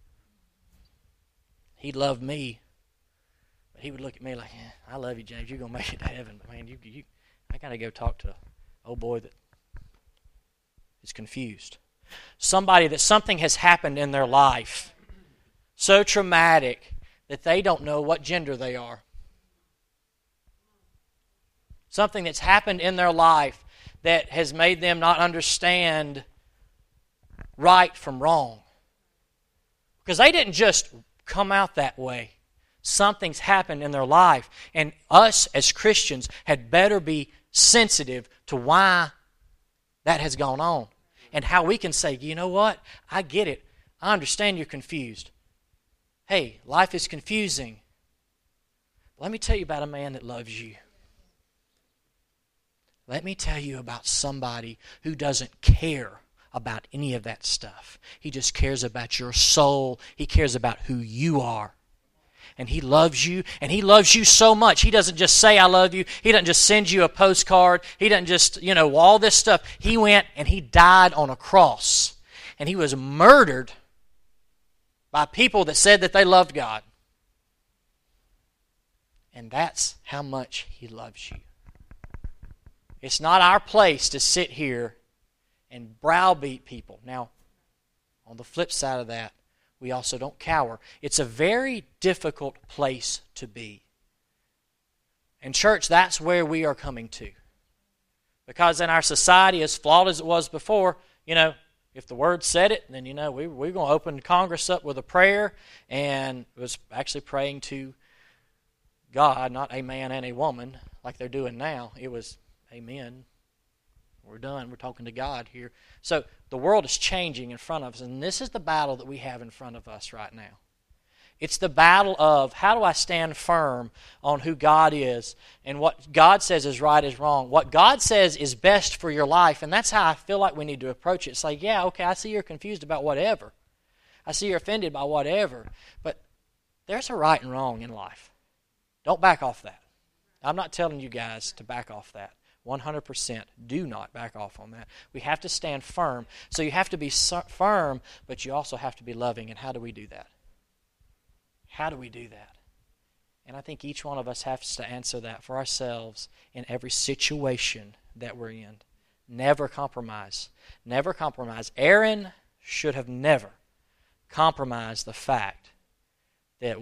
He loved me, but he would look at me like, I love you, James. You're going to make it to heaven. But man, I got to go talk to an old boy that is confused. Somebody that something has happened in their life so traumatic that they don't know what gender they are. Something that's happened in their life that has made them not understand right from wrong. Because they didn't just come out that way. Something's happened in their life. And us as Christians had better be sensitive to why that has gone on. And how we can say, you know what? I get it. I understand you're confused. Hey, life is confusing. Let me tell you about a man that loves you. Let me tell you about somebody who doesn't care about any of that stuff. He just cares about your soul. He cares about who you are. And he loves you, and he loves you so much. He doesn't just say, I love you. He doesn't just send you a postcard. He doesn't just, all this stuff. He went and he died on a cross. And he was murdered by people that said that they loved God. And that's how much he loves you. It's not our place to sit here and browbeat people. Now, on the flip side of that, we also don't cower. It's a very difficult place to be. And church, that's where we are coming to. Because in our society, as flawed as it was before, if the Word said it, then, we're going to open Congress up with a prayer, and it was actually praying to God, not a man and a woman, like they're doing now. It was, amen. We're done. We're talking to God here. So the world is changing in front of us, and this is the battle that we have in front of us right now. It's the battle of how do I stand firm on who God is and what God says is right is wrong. What God says is best for your life, and that's how I feel like we need to approach it. It's like, yeah, okay, I see you're confused about whatever. I see you're offended by whatever, but there's a right and wrong in life. Don't back off that. I'm not telling you guys to back off that. 100%. Do not back off on that. We have to stand firm. So you have to be firm, but you also have to be loving. And how do we do that? How do we do that? And I think each one of us has to answer that for ourselves in every situation that we're in. Never compromise. Never compromise. Aaron should have never compromised the fact that,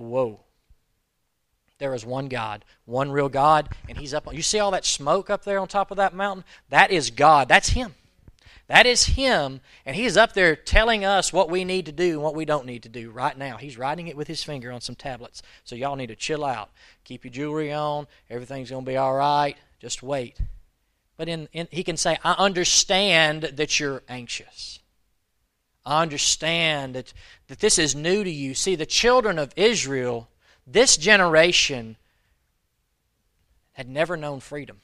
there is one God, one real God, and He's up. You see all that smoke up there on top of that mountain? That is God. That's Him. That is Him, and He's up there telling us what we need to do and what we don't need to do right now. He's writing it with His finger on some tablets. So y'all need to chill out. Keep your jewelry on. Everything's going to be all right. Just wait. But He can say, I understand that you're anxious. I understand that this is new to you. See, the children of Israel, this generation had never known freedom.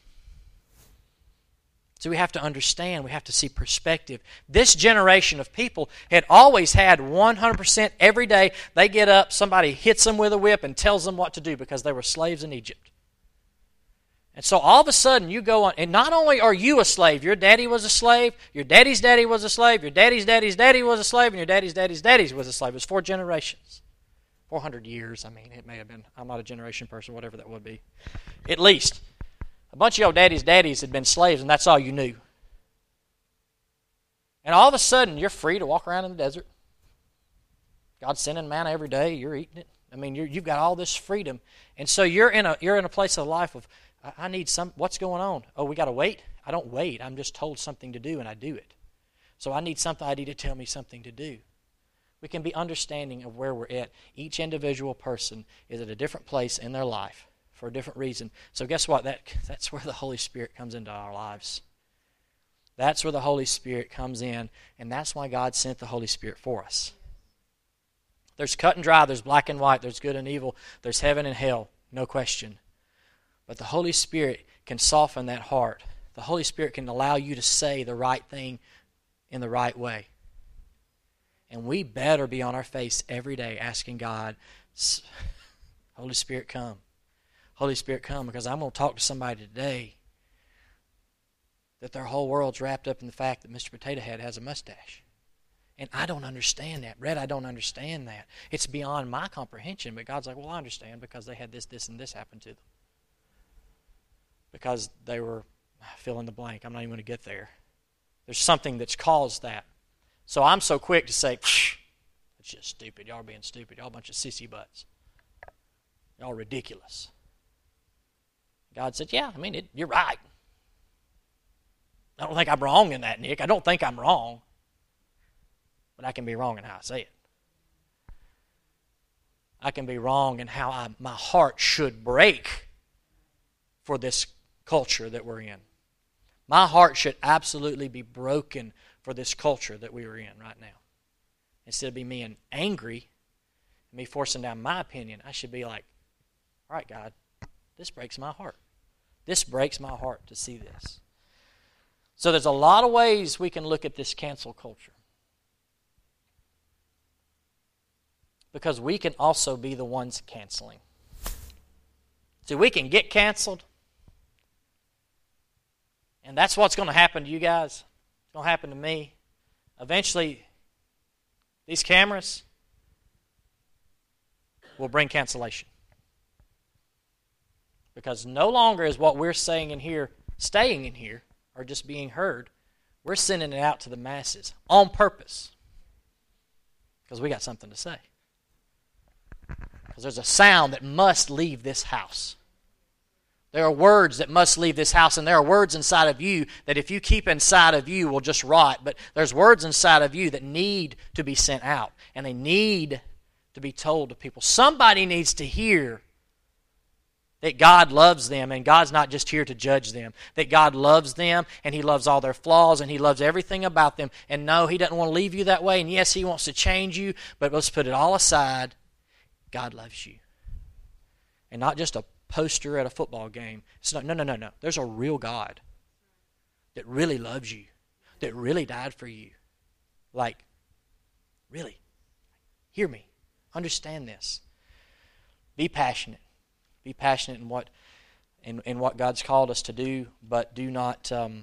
So we have to understand, we have to see perspective. This generation of people had always had 100% every day. They get up, somebody hits them with a whip and tells them what to do because they were slaves in Egypt. And so all of a sudden you go on, and not only are you a slave, your daddy was a slave, your daddy's daddy was a slave, your daddy's daddy's daddy was a slave, and your daddy's daddy's daddy was a slave. It was 4 generations. 400 years, it may have been. I'm not a generation person, whatever that would be. At least. A bunch of your daddy's daddies had been slaves, and that's all you knew. And all of a sudden, you're free to walk around in the desert. God's sending manna every day. You're eating it. You've got all this freedom. And so you're in a place of life of, I need what's going on? Oh, we got to wait? I don't wait. I'm just told something to do, and I do it. So I need somebody to tell me something to do. We can be understanding of where we're at. Each individual person is at a different place in their life for a different reason. So guess what? That's where the Holy Spirit comes into our lives. That's where the Holy Spirit comes in, and that's why God sent the Holy Spirit for us. There's cut and dry, there's black and white, there's good and evil, there's heaven and hell, no question. But the Holy Spirit can soften that heart the Holy Spirit can allow you to say the right thing in the right way. And we better be on our face every day asking God, Holy Spirit, come. Holy Spirit, come, because I'm going to talk to somebody today that their whole world's wrapped up in the fact that Mr. Potato Head has a mustache. And I don't understand that. Brett, I don't understand that. It's beyond my comprehension. But God's like, well, I understand because they had this, this, and this happen to them. Because they were fill in the blank. I'm not even going to get there. There's something that's caused that. So I'm so quick to say, it's just stupid. Y'all are being stupid. Y'all a bunch of sissy butts. Y'all ridiculous. God said, yeah, I mean, you're right. I don't think I'm wrong in that, Nick. I don't think I'm wrong. But I can be wrong in how I say it. I can be wrong in how my heart should break for this culture that we're in. My heart should absolutely be broken for this culture that we are in right now. Instead of being angry, me forcing down my opinion, I should be like, all right, God, this breaks my heart. This breaks my heart to see this. So there's a lot of ways we can look at this cancel culture. Because we can also be the ones canceling. See, we can get canceled. And that's what's going to happen to you guys. It's going to happen to me. Eventually, these cameras will bring cancellation. Because no longer is what we're saying in here, staying in here, or just being heard. We're sending it out to the masses on purpose. Because we got something to say. Because there's a sound that must leave this house. There are words that must leave this house, and there are words inside of you that if you keep inside of you will just rot. But there's words inside of you that need to be sent out, and they need to be told to people. Somebody needs to hear that God loves them, and God's not just here to judge them. That God loves them, and He loves all their flaws, and He loves everything about them. And no, He doesn't want to leave you that way, and yes, He wants to change you, but let's put it all aside. God loves you. And not just a poster at a football game. It's not, no. There's a real God that really loves you, that really died for you. Like, really. Hear me. Understand this. Be passionate. Be passionate in what God's called us to do, but do not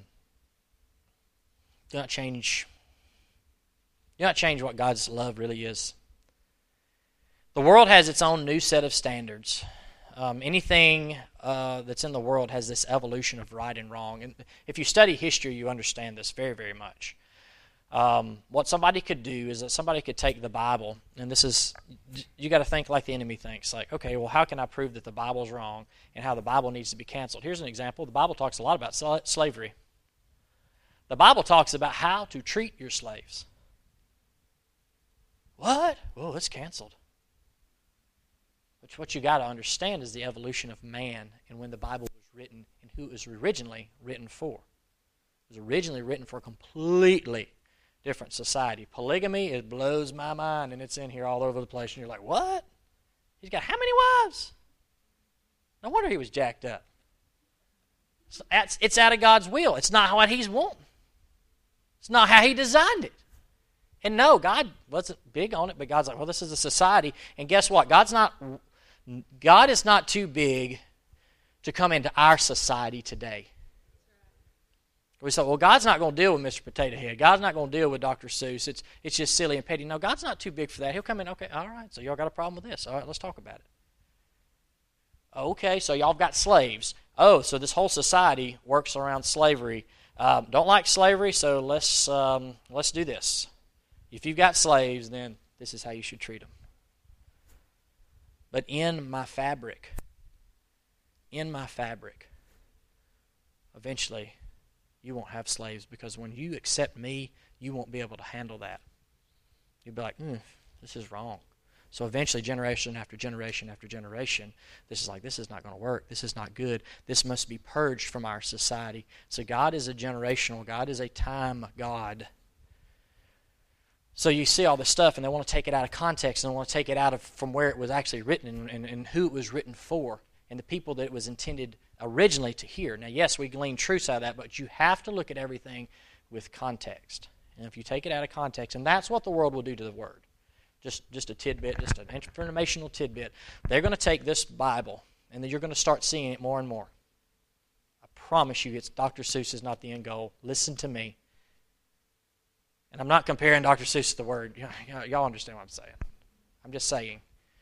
change. Do not change what God's love really is. The world has its own new set of standards. Anything that's in the world has this evolution of right and wrong. And if you study history, you understand this very, very much. What somebody could do is that somebody could take the Bible, and this is, you got to think like the enemy thinks. Like, okay, well, how can I prove that the Bible's wrong and how the Bible needs to be canceled? Here's an example. The Bible talks a lot about slavery. The Bible talks about how to treat your slaves. What? Well, it's canceled. But what you got to understand is the evolution of man and when the Bible was written and who it was originally written for. It was originally written for a completely different society. Polygamy, it blows my mind, and it's in here all over the place. And you're like, what? He's got how many wives? No wonder he was jacked up. It's out of God's will. It's not what He's wanting. It's not how He designed it. And no, God wasn't big on it, but God's like, well, this is a society. And guess what? God is not too big to come into our society today. We say, well, God's not going to deal with Mr. Potato Head. God's not going to deal with Dr. Seuss. It's just silly and petty. No, God's not too big for that. He'll come in, okay, all right, so y'all got a problem with this. All right, let's talk about it. Okay, so y'all got slaves. Oh, so this whole society works around slavery. Don't like slavery, so let's do this. If you've got slaves, then this is how you should treat them. But in my fabric, eventually you won't have slaves, because when you accept me, you won't be able to handle that. You'll be like, this is wrong. So eventually, generation after generation after generation, this is not going to work. This is not good. This must be purged from our society. So God is a generational. God is a time God. So you see all this stuff, and they want to take it out of context, and they want to take it out of from where it was actually written and who it was written for, and the people that it was intended originally to hear. Now, yes, we glean truths out of that, but you have to look at everything with context. And if you take it out of context, and that's what the world will do to the Word, just a tidbit, just an informational tidbit, they're going to take this Bible, and then you're going to start seeing it more and more. I promise you, Dr. Seuss is not the end goal. Listen to me. And I'm not comparing Dr. Seuss to the Word. Y'all understand what I'm saying. I'm just saying.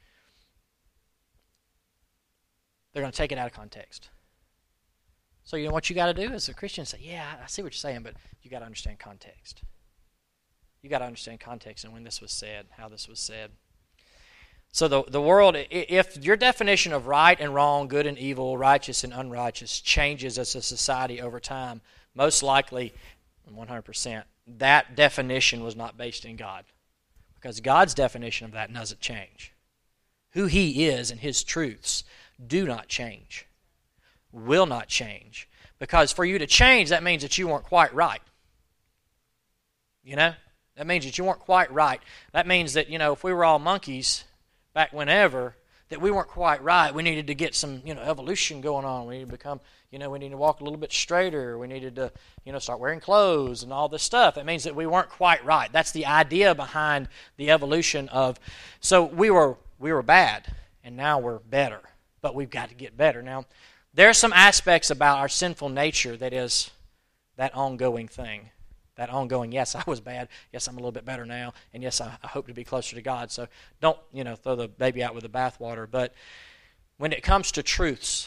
They're going to take it out of context. So you know what you got to do as a Christian? Say, yeah, I see what you're saying, but you got to understand context. You got to understand context and when this was said, how this was said. So the world, if your definition of right and wrong, good and evil, righteous and unrighteous changes as a society over time, most likely, 100%, that definition was not based in God. Because God's definition of that doesn't change. Who He is and His truths do not change. Will not change. Because for you to change, that means that you weren't quite right. You know? That means that you weren't quite right. That means that, if we were all monkeys back whenever, that we weren't quite right. We needed to get some, evolution going on. We needed to become, we needed to walk a little bit straighter. We needed to, start wearing clothes and all this stuff. It means that we weren't quite right. That's the idea behind the evolution of, so we were bad, and now we're better. But we've got to get better. Now, there are some aspects about our sinful nature that is that ongoing thing. That ongoing, yes, I was bad. Yes, I'm a little bit better now. And yes, I hope to be closer to God. So don't, throw the baby out with the bathwater. But when it comes to truths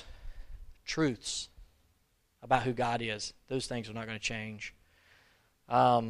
about who God is, those things are not going to change. The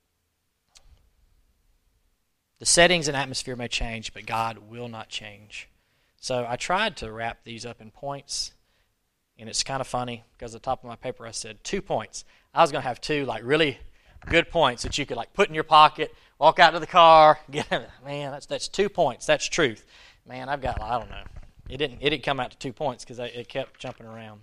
settings and atmosphere may change, but God will not change. So I tried to wrap these up in points, and it's kind of funny because at the top of my paper I said 2 points. I was going to have 2 really good points that you could put in your pocket, walk out to the car, get man, that's 2 points. That's truth. Man, I've got, I don't know. It didn't come out to 2 points because it kept jumping around.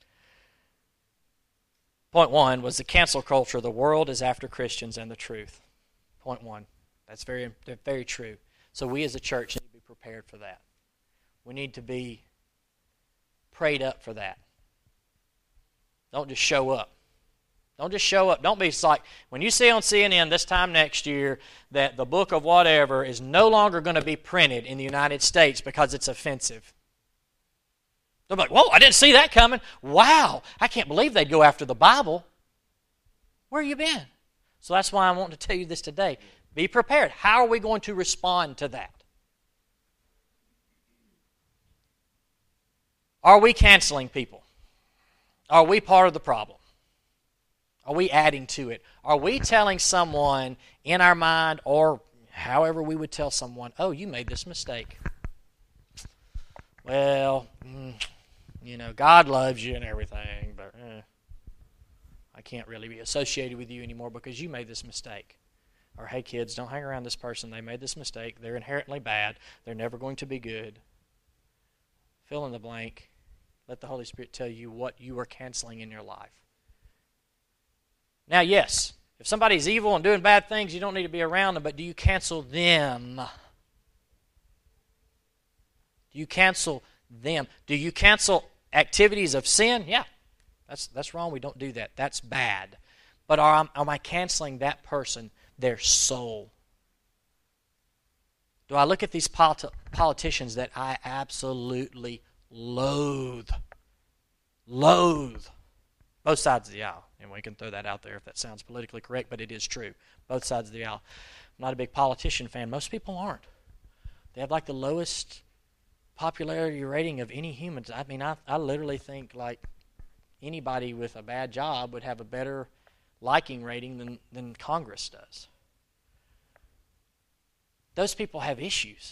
Point 1 was the cancel culture. The world is after Christians and the truth. Point 1. That's very, very true. So we as a church need to be prepared for that. We need to be prayed up for that. Don't just show up. Don't just show up. Don't be like, when you see on CNN this time next year that the book of whatever is no longer going to be printed in the United States because it's offensive. They'll be like, whoa, I didn't see that coming. Wow, I can't believe they'd go after the Bible. Where have you been? So that's why I want to tell you this today. Be prepared. How are we going to respond to that? Are we canceling people? Are we part of the problem? Are we adding to it? Are we telling someone in our mind, or however we would tell someone, oh, you made this mistake? Well, God loves you and everything, but I can't really be associated with you anymore because you made this mistake. Or, hey, kids, don't hang around this person. They made this mistake. They're inherently bad. They're never going to be good. Fill in the blank. Let the Holy Spirit tell you what you are canceling in your life. Now, yes, if somebody's evil and doing bad things, you don't need to be around them, but do you cancel them? Do you cancel them? Do you cancel activities of sin? Yeah, that's wrong. We don't do that. That's bad. But am I canceling that person, their soul? Do I look at these politicians that I absolutely loathe? Both sides of the aisle. And we can throw that out there if that sounds politically correct, but it is true. Both sides of the aisle. I'm not a big politician fan. Most people aren't. They have the lowest popularity rating of any humans. I mean, I literally think anybody with a bad job would have a better liking rating than Congress does. Those people have issues.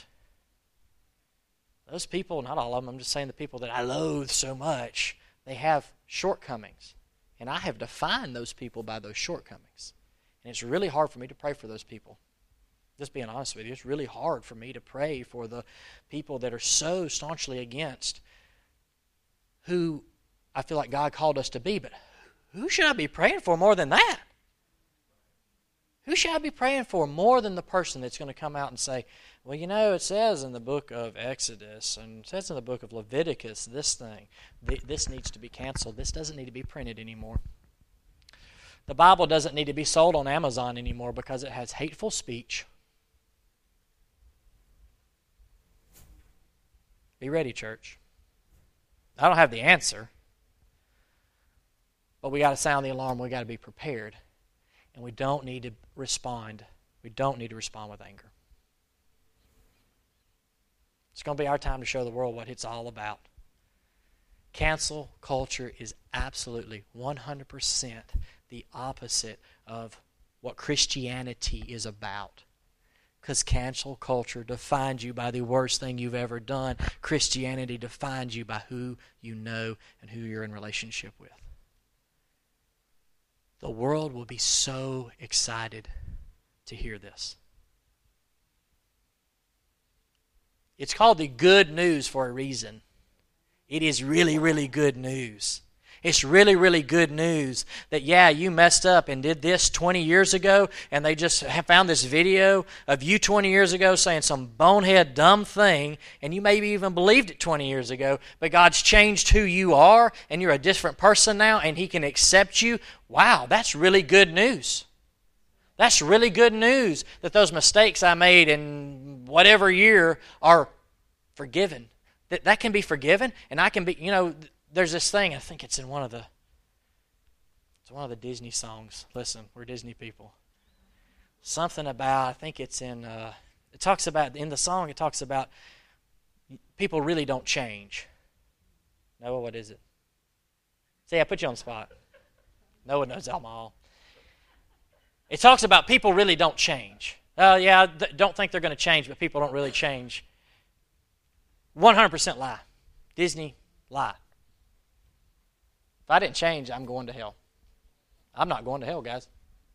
Those people, not all of them, I'm just saying the people that I loathe so much, they have shortcomings. And I have defined those people by those shortcomings. And it's really hard for me to pray for those people. Just being honest with you, it's really hard for me to pray for the people that are so staunchly against who I feel like God called us to be. But who should I be praying for more than that? Who should I be praying for more than the person that's going to come out and say, well, you know, it says in the book of Exodus and it says in the book of Leviticus this thing. This needs to be canceled. This doesn't need to be printed anymore. The Bible doesn't need to be sold on Amazon anymore because it has hateful speech. Be ready, church. I don't have the answer, but we got to sound the alarm. We got to be prepared. And we don't need to respond. We don't need to respond with anger. It's going to be our time to show the world what it's all about. Cancel culture is absolutely 100% the opposite of what Christianity is about. Because cancel culture defines you by the worst thing you've ever done. Christianity defines you by who you know and who you're in relationship with. The world will be so excited to hear this. It's called the good news for a reason. It is really, really good news. It's really, really good news that, yeah, you messed up and did this 20 years ago, and they just have found this video of you 20 years ago saying some bonehead dumb thing, and you maybe even believed it 20 years ago, but God's changed who you are, and you're a different person now, and He can accept you. Wow, that's really good news. That's really good news that those mistakes I made in whatever year are forgiven. That can be forgiven, and I can be, you know, there's this thing, I think it's in one of the Disney songs. Listen, we're Disney people. Something about, I think it's in, it talks about, in the song it talks about people really don't change. Noah, what is it? See, I put you on the spot. Noah knows them all. It talks about people really don't change. Yeah, don't think they're going to change, but people don't really change. 100% lie. Disney, lie. If I didn't change, I'm going to hell. I'm not going to hell, guys.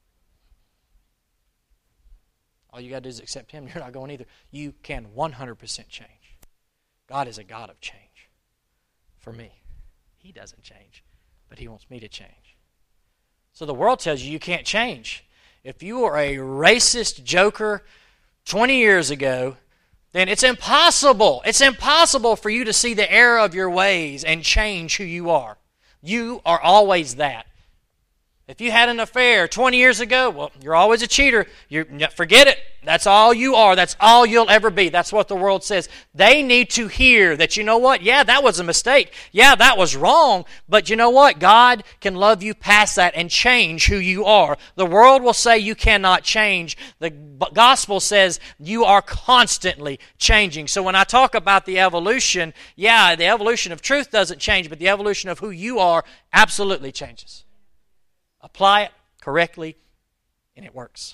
All you got to do is accept Him. You're not going either. You can 100% change. God is a God of change. For me. He doesn't change, but He wants me to change. So the world tells you can't change. If you were a racist joker 20 years ago, then it's impossible. It's impossible for you to see the error of your ways and change who you are. You are always that. If you had an affair 20 years ago, well, you're always a cheater. Forget it. That's all you are. That's all you'll ever be. That's what the world says. They need to hear that, you know what? Yeah, that was a mistake. Yeah, that was wrong. But you know what? God can love you past that and change who you are. The world will say you cannot change. The gospel says you are constantly changing. So when I talk about the evolution, yeah, the evolution of truth doesn't change, but the evolution of who you are absolutely changes. Apply it correctly, and it works.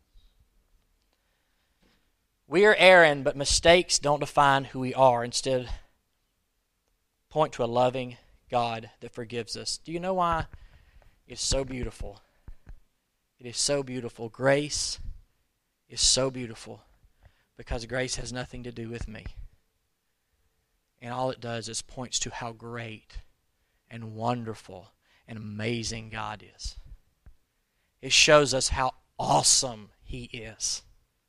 We are erring, but mistakes don't define who we are. Instead, point to a loving God that forgives us. Do you know why? It's so beautiful. It is so beautiful. Grace is so beautiful because grace has nothing to do with me. And all it does is points to how great and wonderful and amazing God is. It shows us how awesome He is.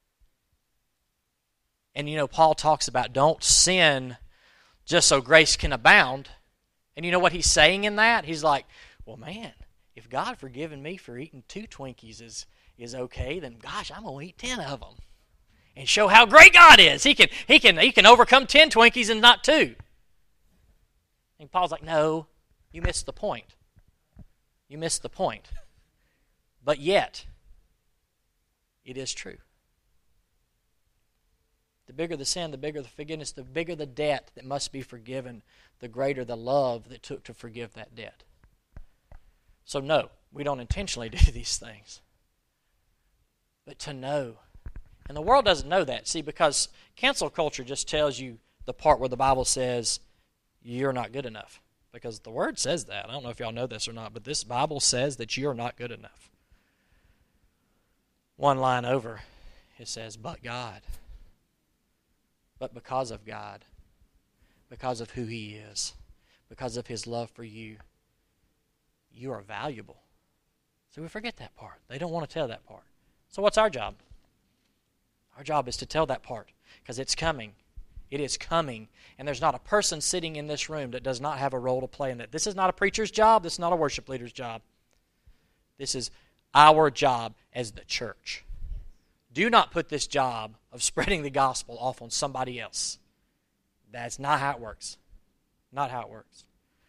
And you know, Paul talks about don't sin just so grace can abound. And you know what he's saying in that? He's like, well, man, if God forgiven me for eating 2 Twinkies is okay, then gosh, I'm going to eat 10 of them. And show how great God is. He can overcome 10 Twinkies and not 2. And Paul's like, no, you missed the point. You missed the point. But yet, it is true. The bigger the sin, the bigger the forgiveness, the bigger the debt that must be forgiven, the greater the love that took to forgive that debt. So no, we don't intentionally do these things. But to know. And the world doesn't know that. See, because cancel culture just tells you the part where the Bible says you're not good enough. Because the Word says that. I don't know if y'all know this or not, but this Bible says that you're not good enough. One line over, it says, but God. But because of God, because of who He is, because of His love for you, you are valuable. So we forget that part. They don't want to tell that part. So what's our job? Our job is to tell that part, because it's coming. It is coming. And there's not a person sitting in this room that does not have a role to play in that. This is not a preacher's job. This is not a worship leader's job. This is our job as the church. Do not put this job of spreading the gospel off on somebody else. That's not how it works. Not how it works.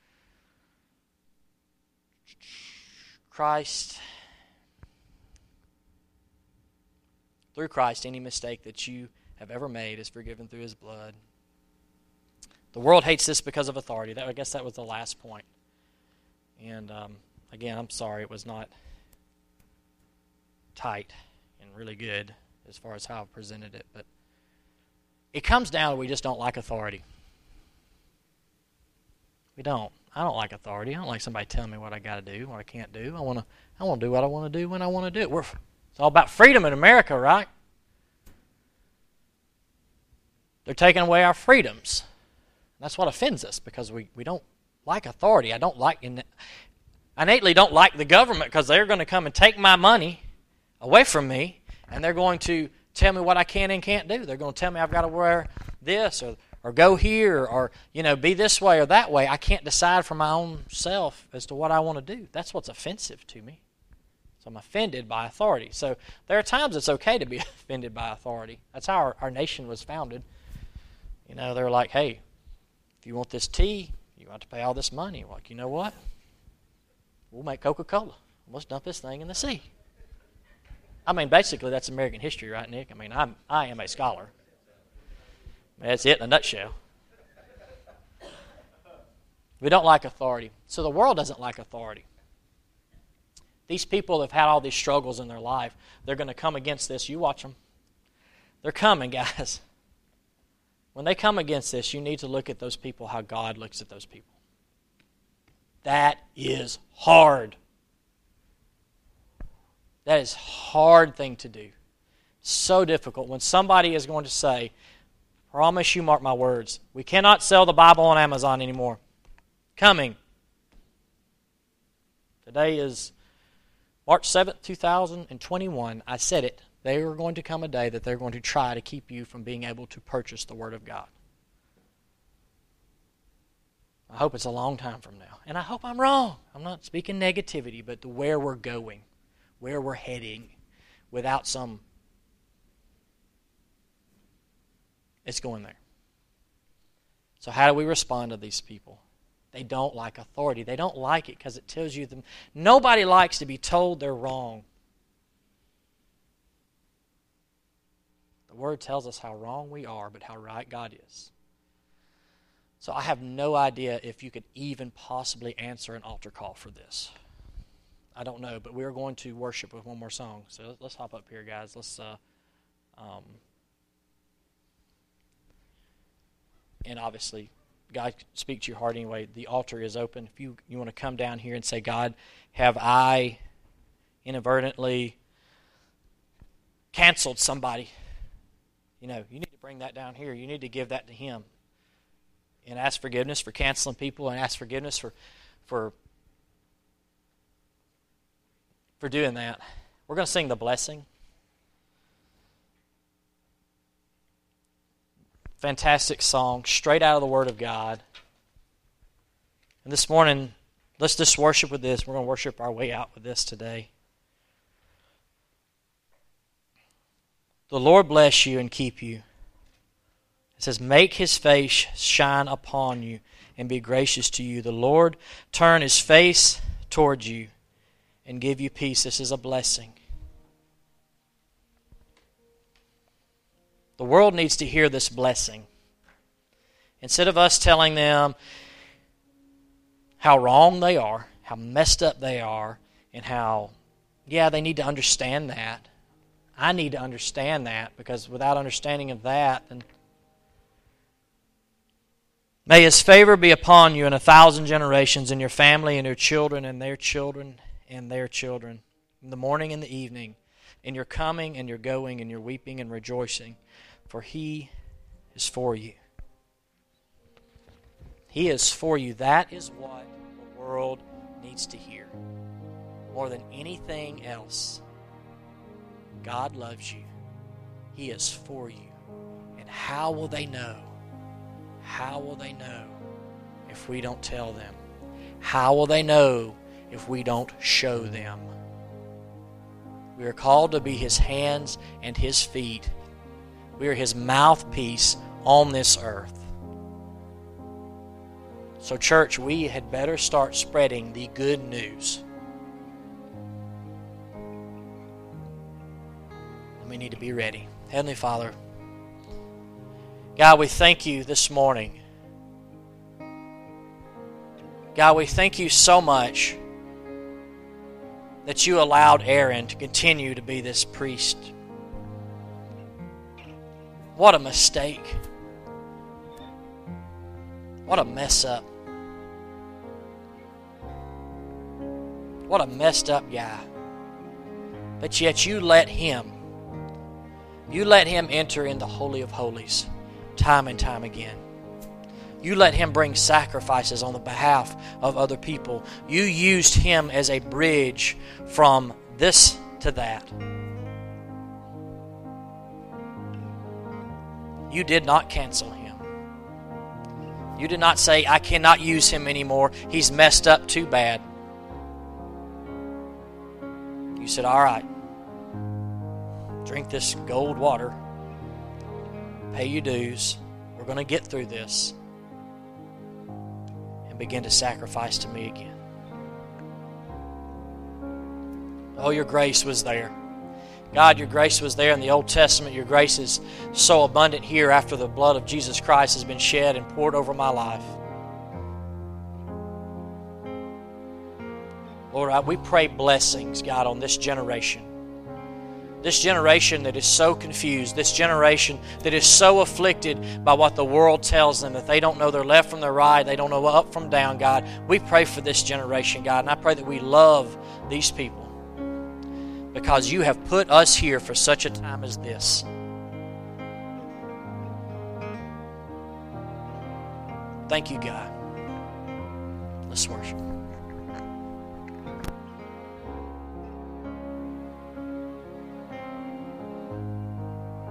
Christ, through Christ, any mistake that you have ever made is forgiven through His blood. The world hates this because of authority. I guess that was the last point. And again, I'm sorry it was not tight and really good as far as how I presented it, but it comes down to we just don't like authority. We don't. I don't like authority. I don't like somebody telling me what I got to do, what I can't do. I want to do what I want to do when I want to do it. It's all about freedom in America, right? They're taking away our freedoms. That's what offends us, because we don't like authority. I innately don't like the government, because they're going to come and take my money away from me, and they're going to tell me what I can and can't do. They're going to tell me I've got to wear this or go here or be this way or that way. I can't decide for my own self as to what I want to do. That's what's offensive to me. So I'm offended by authority. So there are times it's okay to be offended by authority. That's how our nation was founded. They're like, hey, if you want this tea, you have to pay all this money. We're like, you know what? We'll make Coca-Cola. Let's dump this thing in the sea. Basically, that's American history, right, Nick? I am a scholar. That's it in a nutshell. We don't like authority. So the world doesn't like authority. These people have had all these struggles in their life. They're going to come against this. You watch them. They're coming, guys. When they come against this, you need to look at those people how God looks at those people. That is hard. That is a hard thing to do. So difficult. When somebody is going to say, promise you, mark my words, we cannot sell the Bible on Amazon anymore. Coming. Today is March 7th, 2021. I said it. There are going to come a day that they're going to try to keep you from being able to purchase the Word of God. I hope it's a long time from now. And I hope I'm wrong. I'm not speaking negativity, but where we're going, where we're heading, without some... It's going there. So how do we respond to these people? They don't like authority. They don't like it because it tells you them. Nobody likes to be told they're wrong. The Word tells us how wrong we are, but how right God is. So I have no idea if you could even possibly answer an altar call for this. I don't know, but we are going to worship with one more song. So let's hop up here, guys. Let's and obviously, God speak to your heart anyway. The altar is open. If you want to come down here and say, God, have I inadvertently canceled somebody? You need to bring that down here. You need to give that to Him. And ask forgiveness for canceling people, and ask forgiveness for doing that. We're going to sing the blessing. Fantastic song, straight out of the Word of God. And this morning, let's just worship with this. We're going to worship our way out with this today. The Lord bless you and keep you. It says, make His face shine upon you and be gracious to you. The Lord turn His face towards you and give you peace. This is a blessing. The world needs to hear this blessing. Instead of us telling them how wrong they are, how messed up they are, and how, they need to understand that. I need to understand that, because without understanding of that, then may His favor be upon you in 1,000 generations, in your family, and your children, and their children, and their children, in the morning and the evening, in your coming and your going, and your weeping and rejoicing. For He is for you. He is for you. That is what the world needs to hear. More than anything else. God loves you. He is for you. And how will they know? How will they know if we don't tell them? How will they know if we don't show them? We are called to be His hands and His feet. We are His mouthpiece on this earth. So, church, we had better start spreading the good news. And we need to be ready. Heavenly Father, God, we thank You this morning. God, we thank You so much that You allowed Aaron to continue to be this priest. What a mistake. What a mess up. What a messed up guy. But yet You let him enter in the Holy of Holies time and time again. You let him bring sacrifices on the behalf of other people. You used him as a bridge from this to that. You did not cancel him. You did not say, I cannot use him anymore. He's messed up too bad. You said, all right, drink this gold water, pay your dues, we're going to get through this, and begin to sacrifice to me again. Oh, Your grace was there. God, Your grace was there in the Old Testament. Your grace is so abundant here after the blood of Jesus Christ has been shed and poured over my life. Lord, we pray blessings, God, on this generation. This generation that is so confused, this generation that is so afflicted by what the world tells them, that they don't know their left from their right, they don't know up from down, God. We pray for this generation, God, and I pray that we love these people because You have put us here for such a time as this. Thank You, God. Let's worship.